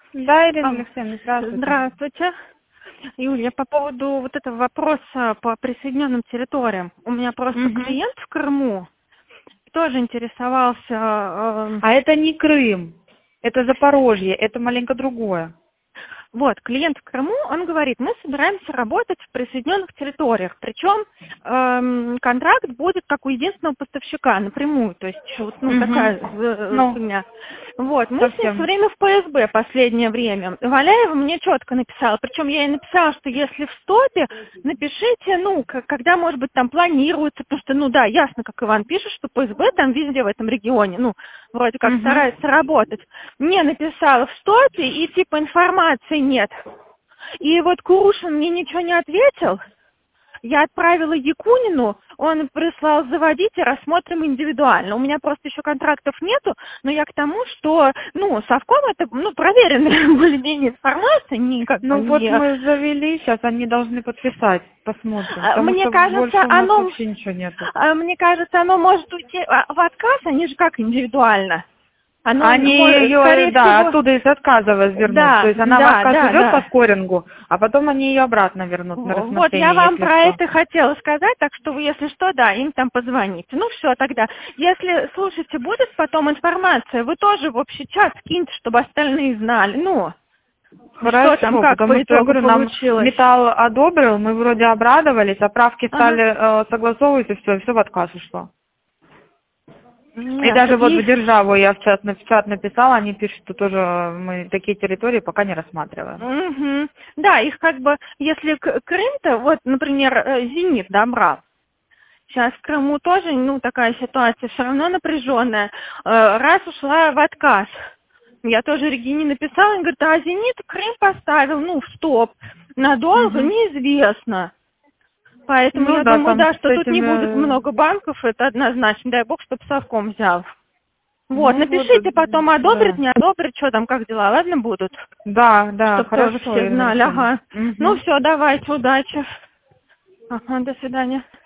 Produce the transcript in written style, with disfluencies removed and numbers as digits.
Да, Ирина Алексеевна, здравствуйте. Здравствуйте. Юлия, по поводу вот этого вопроса по присоединенным территориям. У меня просто клиент в Крыму тоже интересовался. А это не Крым, это Запорожье, это маленько другое. Вот, клиент в Крыму, он говорит, мы собираемся работать в присоединенных территориях, причем контракт будет как у единственного поставщика напрямую, то есть вот, такая фигня. Вот, мы с ним все время в ПСБ последнее время. Валяева мне четко написала, причем я ей написала, что если в стопе, напишите, когда, может быть, там планируется, потому что, да, ясно, как Иван пишет, что ПСБ там везде в этом регионе, вроде как старается работать. Мне написала в стопе, и типа информации нет. И вот Курушин мне ничего не ответил. Я отправила Якунину, он прислал заводить и рассмотрим индивидуально. У меня просто еще контрактов нету, но я к тому, что, совком это, проверенная более-менее информация. Вот мы завели, сейчас они должны подписать, посмотрим. Мне кажется, вообще ничего нету. Мне кажется, оно может уйти в отказ, они же как индивидуально. Они ее, оттуда из отказа возвернут. То есть она в отказ идет по скорингу, а потом они ее обратно вернут на рассмотрение. Вот я вам про это хотела сказать, так что вы, если что, им там позвоните. Все тогда. Если, слушайте, будет потом информация, вы тоже в общий чат скиньте, чтобы остальные знали. Хорошо, что там, как потому по что, я говорю, нам получилось. Металл одобрил, мы вроде обрадовались, оправки стали согласовывать, и все в отказ ушло. Нет, и даже вот в Державу я в чат написала, они пишут, что тоже мы такие территории пока не рассматриваем. Да, их если Крым-то, вот, например, Зенит, брал. Сейчас в Крыму тоже, такая ситуация все равно напряженная. Раз ушла в отказ. Я тоже Регине написала, он говорит, а Зенит Крым поставил, в стоп. Надолго неизвестно. Поэтому я думаю, что тут не будет много банков, это однозначно. Дай бог, чтобы совком взял. Напишите потом, одобрят, не одобрят, что там, как дела, ладно, будут? Да, чтобы хорошо. Тоже все знали, Все, давайте, удачи. До свидания.